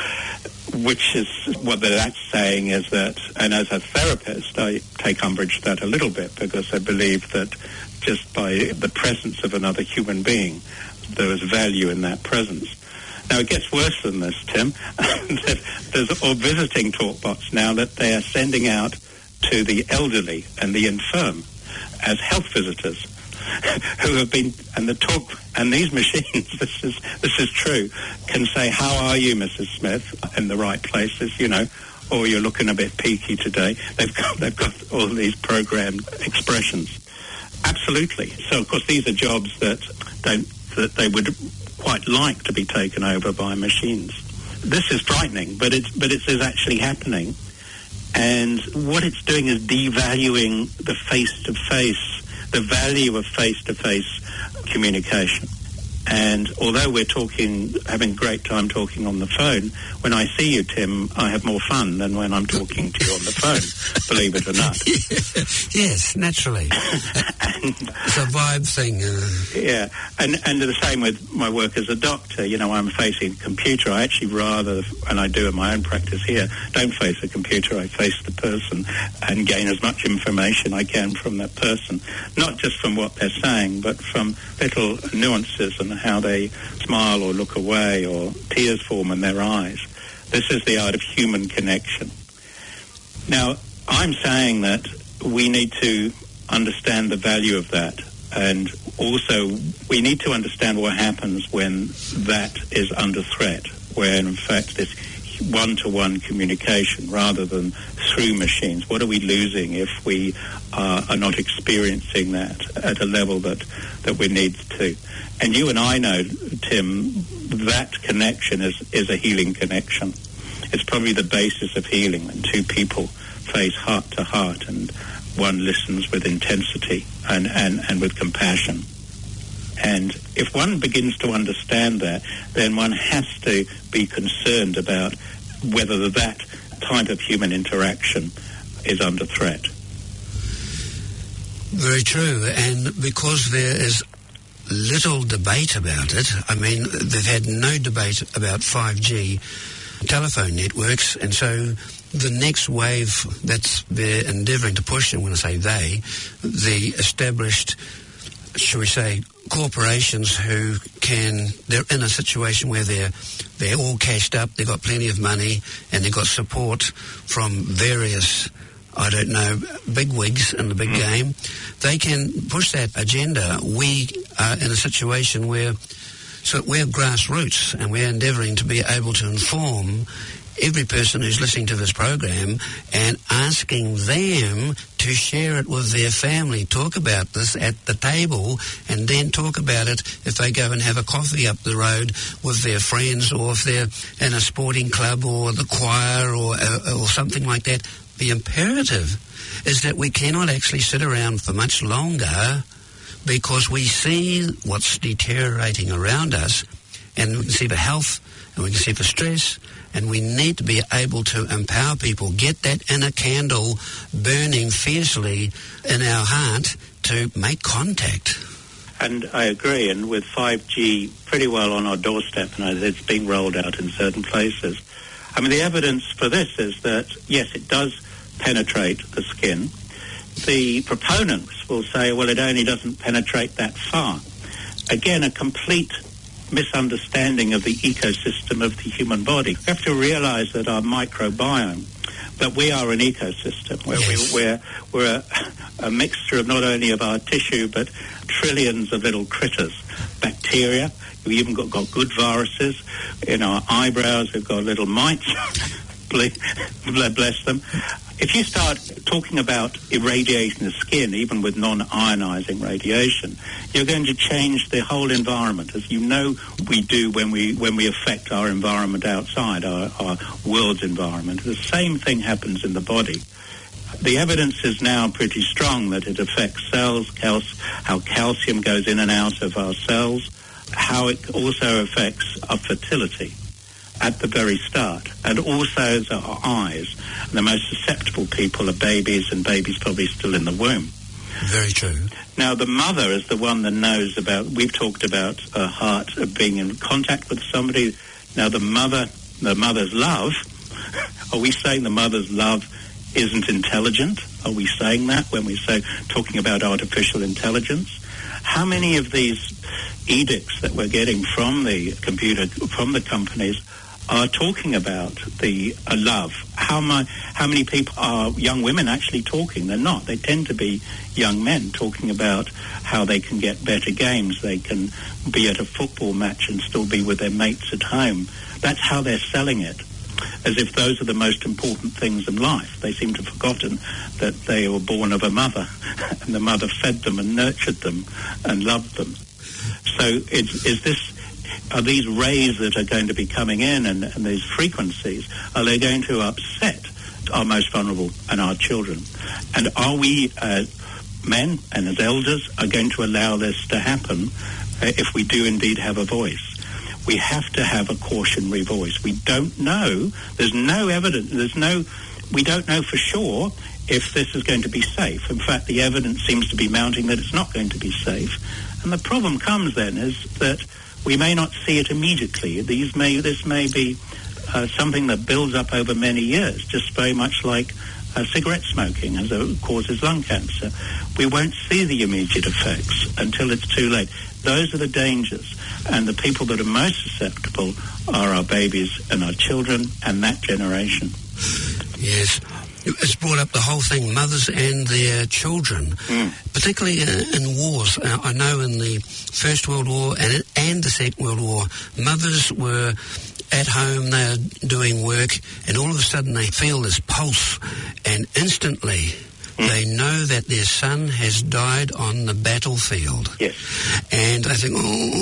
Speaker 2: Which is what that's saying is that, and as a therapist, I take umbrage to that a little bit because I believe that just by the presence of another human being, there is value in that presence. Now, it gets worse than this, Tim. There's all visiting talkbots now that they are sending out to the elderly and the infirm as health visitors who have been, and these machines, this is true, can say, how are you, Mrs. Smith, in the right places, or you're looking a bit peaky today. They've got all these programmed expressions. Absolutely. So, of course, these are jobs that they would quite like to be taken over by machines. This is frightening, but it is actually happening. And what it's doing is devaluing the face-to-face, the value of face-to-face communication. And although we're having a great time talking on the phone, when I see you, Tim, I have more fun than when I'm talking to you on the phone, believe it or not.
Speaker 4: Yes, naturally. It's a vibe thing.
Speaker 2: Yeah, and the same with my work as a doctor. I'm facing a computer. I actually rather, and I do in my own practice here, don't face a computer. I face the person and gain as much information I can from that person, not just from what they're saying, but from little nuances and how they smile or look away or tears form in their eyes. This is the art of human connection. Now, I'm saying that we need to understand the value of that, and also we need to understand what happens when that is under threat, where in fact this one-to-one communication rather than through machines. What are we losing if we are not experiencing that at a level that we need to? And you and I know, Tim, that connection is a healing connection. It's probably the basis of healing when two people face heart to heart and one listens with intensity and with compassion. And if one begins to understand that, then one has to be concerned about whether that type of human interaction is under threat.
Speaker 4: Very true. And because there is little debate about it, I mean, they've had no debate about 5G telephone networks, and so the next wave that they're endeavouring to push, and when I say they, the established, shall we say, corporations they're in a situation where they're all cashed up, they've got plenty of money, and they've got support from various, I don't know, bigwigs in the big game. They can push that agenda. We are in a situation where So we're grassroots, and we're endeavouring to be able to inform every person who's listening to this program and asking them to share it with their family, talk about this at the table, and then talk about it if they go and have a coffee up the road with their friends, or if they're in a sporting club or the choir or something like that. The imperative is that we cannot actually sit around for much longer, because we see what's deteriorating around us, and we can see the health, and we can see the stress, and we need to be able to empower people, get that inner candle burning fiercely in our heart to make contact.
Speaker 2: And I agree, and with 5G pretty well on our doorstep, and it's being rolled out in certain places. I mean, the evidence for this is that, yes, it does penetrate the skin. The proponents will say, well, it only doesn't penetrate that far. Again, a complete misunderstanding of the ecosystem of the human body. We have to realize that our microbiome, that we are an ecosystem where
Speaker 4: Yes.
Speaker 2: we're a mixture of not only of our tissue but trillions of little critters, bacteria. We've even got good viruses. In our eyebrows, we've got little mites. Bless them. If you start talking about irradiating the skin, even with non-ionizing radiation, you're going to change the whole environment, as you know we do when we affect our environment outside, our world's environment. The same thing happens in the body. The evidence is now pretty strong that it affects cells, how calcium goes in and out of our cells, how it also affects our fertility at the very start, and also our eyes. And the most susceptible people are babies, and babies probably still in the womb.
Speaker 4: Very true.
Speaker 2: Now, the mother is the one that knows about, we've talked about a heart being in contact with somebody. Now, the mother's love, are we saying the mother's love isn't intelligent? Are we saying that when we say, talking about artificial intelligence? How many of these edicts that we're getting from the computer, from the companies, are talking about the love? How many people are young women actually talking? They're not. They tend to be young men talking about how they can get better games. They can be at a football match and still be with their mates at home. That's how they're selling it, as if those are the most important things in life. They seem to have forgotten that they were born of a mother, and the mother fed them and nurtured them and loved them. So are these rays that are going to be coming in, and these frequencies, are they going to upset our most vulnerable and our children? And are we, as men and as elders, are going to allow this to happen if we do indeed have a voice? We have to have a cautionary voice. We don't know. There's no evidence. We don't know for sure if this is going to be safe. In fact, the evidence seems to be mounting that it's not going to be safe. And the problem comes then is that we may not see it immediately. This may be something that builds up over many years, just very much like cigarette smoking causes lung cancer. We won't see the immediate effects until it's too late. Those are the dangers. And the people that are most susceptible are our babies and our children and that generation.
Speaker 4: Yes. It's brought up the whole thing, mothers and their children, particularly in wars. I know in the First World War and the Second World War, mothers were at home, they're doing work, and all of a sudden they feel this pulse, and instantly they know that their son has died on the battlefield.
Speaker 2: Yes.
Speaker 4: And they think,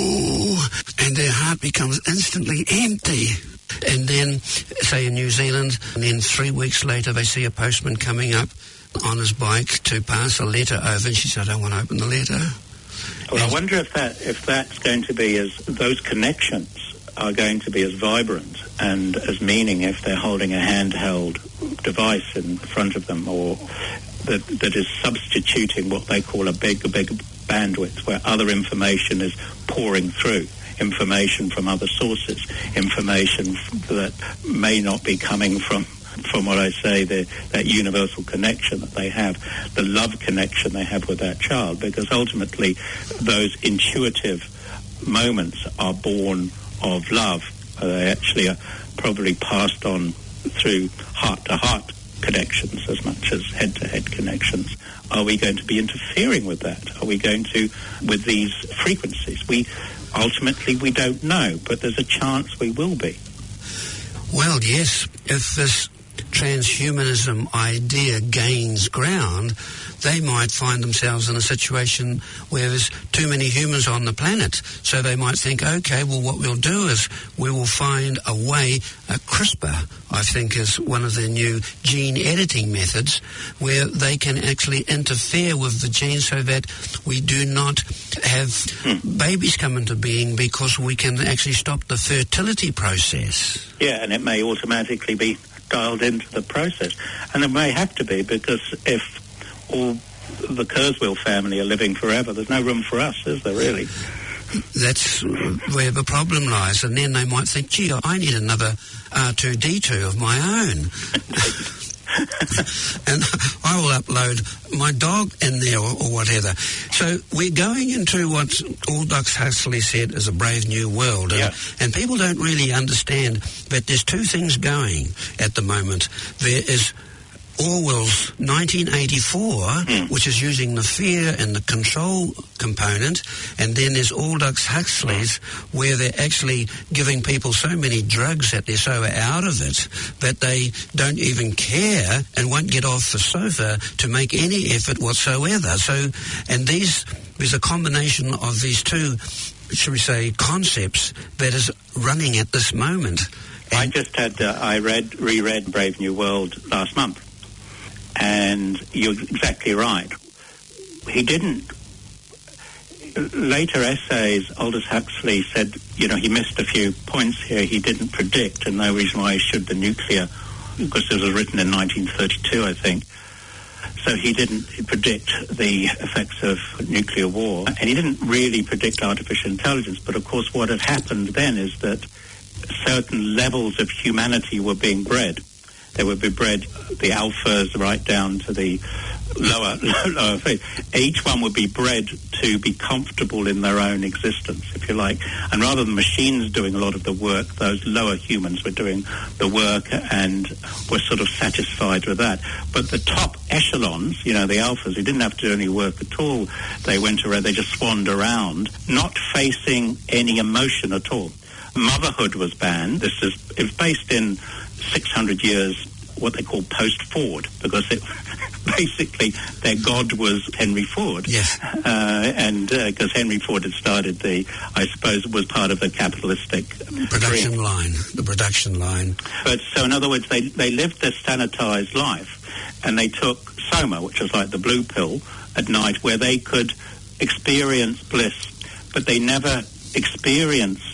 Speaker 4: oh, and their heart becomes instantly empty. And then, say in New Zealand, and then 3 weeks later they see a postman coming up on his bike to pass a letter over, and she said, I don't want to open the letter.
Speaker 2: Well, I wonder if that's going to be those connections are going to be as vibrant and as meaning if they're holding a handheld device in front of them, or that is substituting what they call a big bandwidth, where other information is pouring through. Information from other sources, information that may not be coming from what I say, that universal connection that they have, the love connection they have with that child, because ultimately those intuitive moments are born of love. They actually are probably passed on through heart-to-heart connections as much as head-to-head connections. Are we going to be interfering with that? Are we going to, with these frequencies? Ultimately, we don't know, but there's a chance we will be.
Speaker 4: Well, yes, if this transhumanism idea gains ground, they might find themselves in a situation where there's too many humans on the planet. So they might think, okay, well, what we'll do is we will find a way, CRISPR, I think, is one of the new gene editing methods, where they can actually interfere with the gene so that we do not have babies come into being, because we can actually stop the fertility process.
Speaker 2: Yeah, and it may automatically be dialed into the process. And it may have to be, because if all the Kurzweil family are living forever, there's no room for us, is there, really?
Speaker 4: That's where the problem lies. And then they might think, gee, I need another R2-D2 of my own. And I will upload my dog in there or whatever. So we're going into what Aldous Huxley said is a brave new world. And people don't really understand that there's two things going at the moment. There is Orwell's 1984, which is using the fear and the control component, and then there's Aldous Huxley's, where they're actually giving people so many drugs that they're so out of it that they don't even care and won't get off the sofa to make any effort whatsoever. So, and there's a combination of these two, should we say, concepts that is running at this moment.
Speaker 2: I just had, reread Brave New World last month. And you're exactly right. He didn't. Later essays, Aldous Huxley said, he missed a few points here he didn't predict, and no reason why he should the nuclear, because it was written in 1932, I think. So he didn't predict the effects of nuclear war, and he didn't really predict artificial intelligence. But of course, what had happened then is that certain levels of humanity were being bred. They would be bred, the alphas right down to the lower phase. Each one would be bred to be comfortable in their own existence, if you like. And rather than machines doing a lot of the work, those lower humans were doing the work and were sort of satisfied with that. But the top echelons, the alphas, who didn't have to do any work at all, they went around, they just swanned around, not facing any emotion at all. Motherhood was banned. It was based in 600 years, what they call post-Ford, because basically their god was Henry Ford.
Speaker 4: Yes.
Speaker 2: And because Henry Ford had started I suppose it was part of the capitalistic
Speaker 4: production line, the production line.
Speaker 2: But so in other words, they lived this sanitized life, and they took Soma, which was like the blue pill, at night, where they could experience bliss, but they never experienced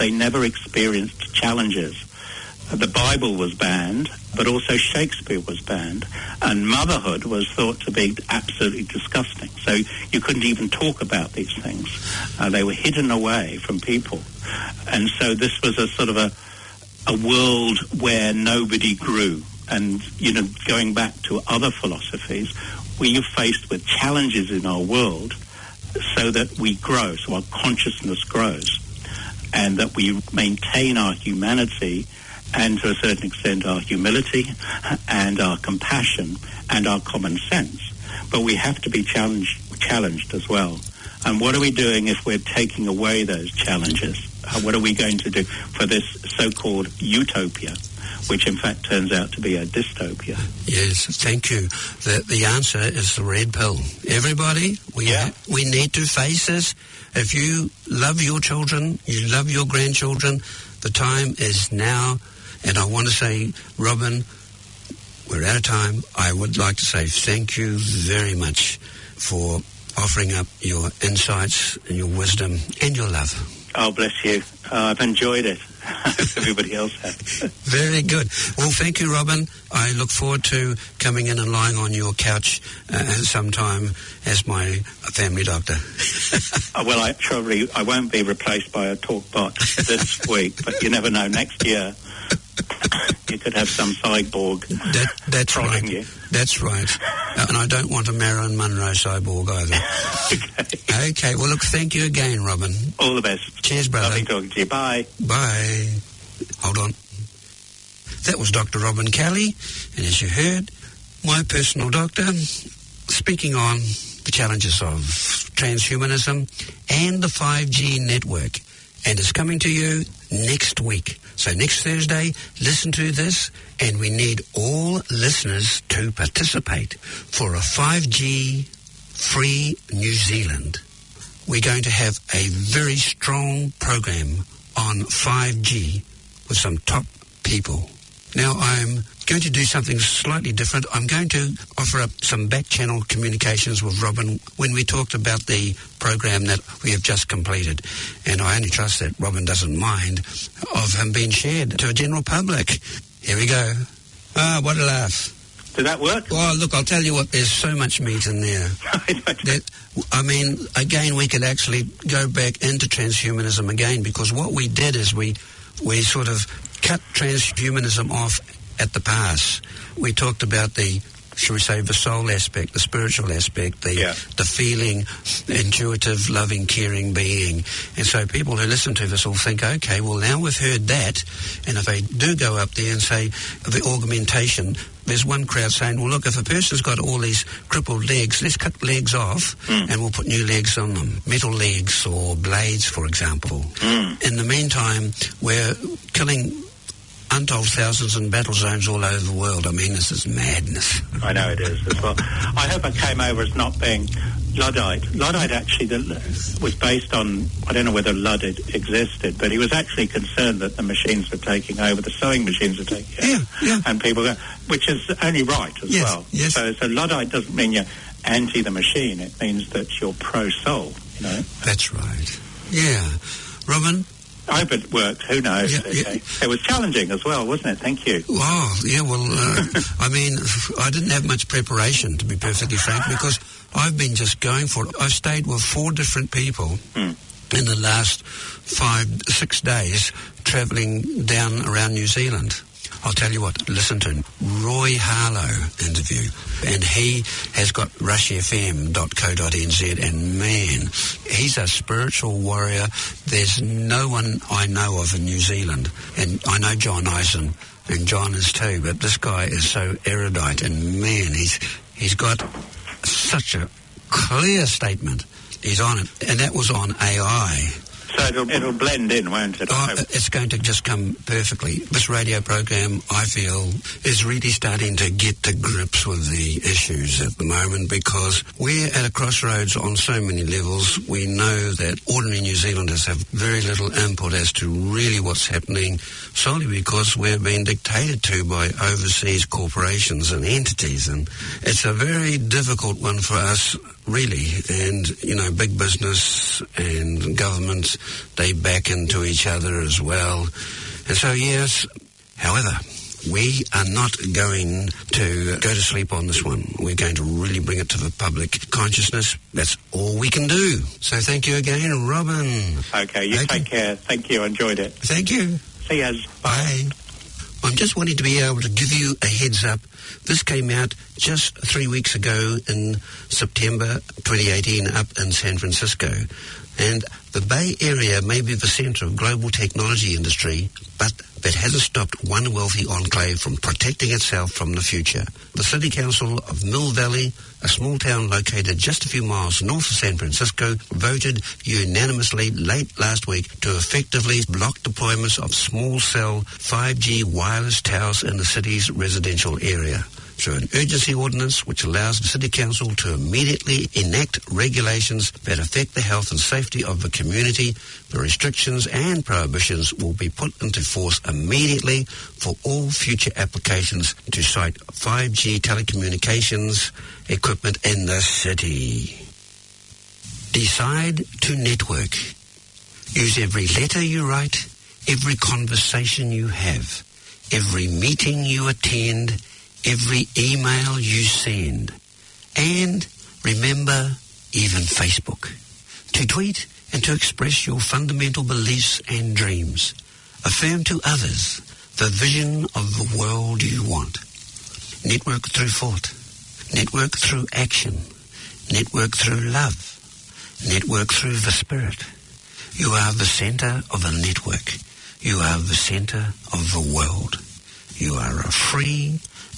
Speaker 2: challenges. The Bible was banned, but also Shakespeare was banned, and motherhood was thought to be absolutely disgusting. So you couldn't even talk about these things. They were hidden away from people. And so this was a sort of a world where nobody grew. And, going back to other philosophies, we are faced with challenges in our world so that we grow, so our consciousness grows, and that we maintain our humanity and, to a certain extent, our humility and our compassion and our common sense. But we have to be challenged as well. And what are we doing if we're taking away those challenges? What are we going to do for this so-called utopia, which in fact turns out to be a dystopia?
Speaker 4: Yes, thank you. The answer is the red pill. Everybody, we need to face this. If you love your children, you love your grandchildren, the time is now. And I want to say, Robin, we're out of time. I would like to say thank you very much for offering up your insights and your wisdom and your love.
Speaker 2: Oh, bless you. I've enjoyed it. Everybody else has.
Speaker 4: Very good. Well, thank you, Robin. I look forward to coming in and lying on your couch sometime as my family doctor.
Speaker 2: Well, I won't be replaced by a talk bot this week, but you never know. Next year, you could have some cyborg
Speaker 4: that's right.
Speaker 2: You.
Speaker 4: That's right. And I don't want a Marilyn Monroe cyborg either. Okay. Well, look, thank you again, Robin.
Speaker 2: All the best.
Speaker 4: Cheers, brother.
Speaker 2: Lovely talking to you. Bye.
Speaker 4: Bye. Hold on. That was Dr. Robin Kelly, and as you heard, my personal doctor, speaking on the challenges of transhumanism and the 5G network. And it's coming to you next week. So next Thursday, listen to this, and we need all listeners to participate for a 5G free New Zealand. We're going to have a very strong program on 5G with some top people. Now, I'm going to do something slightly different. I'm going to offer up some back-channel communications with Robin when we talked about the program that we have just completed. And I only trust that Robin doesn't mind of him being shared to a general public. Here we go. Ah, what a laugh.
Speaker 2: Did that work?
Speaker 4: Well, look, I'll tell you what, there's so much meat in there. I mean, again, we could actually go back into transhumanism again, because what we did is we sort of cut transhumanism off at the pass. We talked about the, shall we say, the soul aspect, the spiritual aspect, the feeling, intuitive, loving, caring being. And so people who listen to this will think, okay, well, now we've heard that, and if they do go up there and say the augmentation, there's one crowd saying, well, look, if a person's got all these crippled legs, let's cut legs off and we'll put new legs on them, metal legs or blades, for example. In the meantime, we're killing untold thousands in battle zones all over the world. I mean, this is madness.
Speaker 2: I know it is as well. I hope I came over as not being Luddite. Luddite actually was based on, I don't know whether Luddite existed, but he was actually concerned that the machines were taking over, the sewing machines were taking over.
Speaker 4: Yeah.
Speaker 2: And people go, which is only right as well.
Speaker 4: Yes.
Speaker 2: So Luddite doesn't mean you're anti the machine. It means that you're pro-soul, you know.
Speaker 4: That's right. Yeah. Robin?
Speaker 2: I hope it worked. Who knows? Okay. It was challenging as well, wasn't it? Thank you.
Speaker 4: Wow. Yeah, well, I mean, I didn't have much preparation, to be perfectly frank, because I've been just going for it. I've stayed with 4 different people in the last 5-6 days, travelling down around New Zealand. I'll tell you what, listen to Roy Harlow interview, and he has got rushfm.co.nz, and man, he's a spiritual warrior. There's no one I know of in New Zealand, and I know John Eisen, and John is too, but this guy is so erudite, and man, he's got such a clear statement. He's on it, and that was on AI.
Speaker 2: So it'll blend in, won't it?
Speaker 4: It's going to just come perfectly. This radio program, I feel, is really starting to get to grips with the issues at the moment, because we're at a crossroads on so many levels. We know that ordinary New Zealanders have very little input as to really what's happening, solely because we're being dictated to by overseas corporations and entities. And it's a very difficult one for us, really. And, you know, big business and governments, they back into each other as well. And so, yes, however, we are not going to go to sleep on this one. We're going to really bring it to the public consciousness. That's all we can do. So thank you again, Robin.
Speaker 2: Okay, you take care. Thank you. I enjoyed it.
Speaker 4: Thank you.
Speaker 2: See you.
Speaker 4: Bye. I'm just wanting to be able to give you a heads up. This came out just 3 weeks ago in September 2018 up in San Francisco. And the Bay Area may be the centre of global technology industry, but that hasn't stopped one wealthy enclave from protecting itself from the future. The City Council of Mill Valley, a small town located just a few miles north of San Francisco, voted unanimously late last week to effectively block deployments of small cell 5G wireless towers in the city's residential area through an urgency ordinance which allows the City Council to immediately enact regulations that affect the health and safety of the community. The restrictions and prohibitions will be put into force immediately for all future applications to site 5G telecommunications equipment in the city. Decide to network. Use every letter you write, every conversation you have, every meeting you attend, every email you send. And remember, even Facebook. To tweet and to express your fundamental beliefs and dreams. Affirm to others the vision of the world you want. Network through thought. Network through action. Network through love. Network through the spirit. You are the center of a network. You are the center of the world. You are a free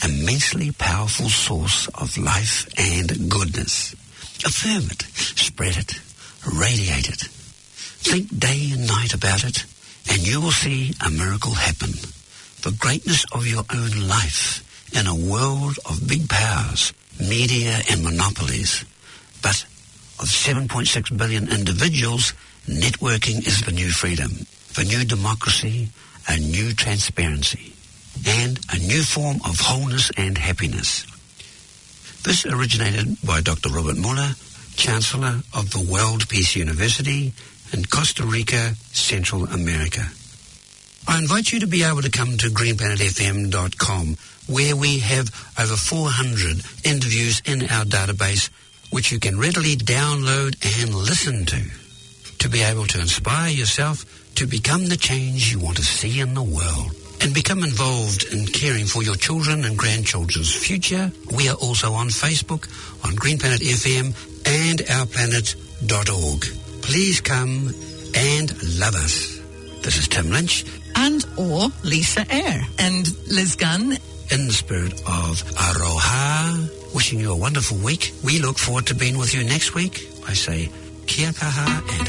Speaker 4: immensely powerful source of life and goodness. Affirm it, spread it, radiate it. Think day and night about it, and you will see a miracle happen. The greatness of your own life in a world of big powers, media and monopolies, but of 7.6 billion individuals, networking is the new freedom, the new democracy, a new transparency, and a new form of wholeness and happiness. This originated by Dr. Robert Muller, Chancellor of the World Peace University in Costa Rica, Central America. I invite you to be able to come to greenplanetfm.com, where we have over 400 interviews in our database, which you can readily download and listen to be able to inspire yourself to become the change you want to see in the world and become involved in caring for your children and grandchildren's future. We are also on Facebook, on Green Planet FM and ourplanet.org. Please come and love us. This is Tim Lynch.
Speaker 5: And or Lisa Eyre.
Speaker 1: And Liz Gunn.
Speaker 4: In the spirit of Aroha, wishing you a wonderful week. We look forward to being with you next week. I say kia kaha and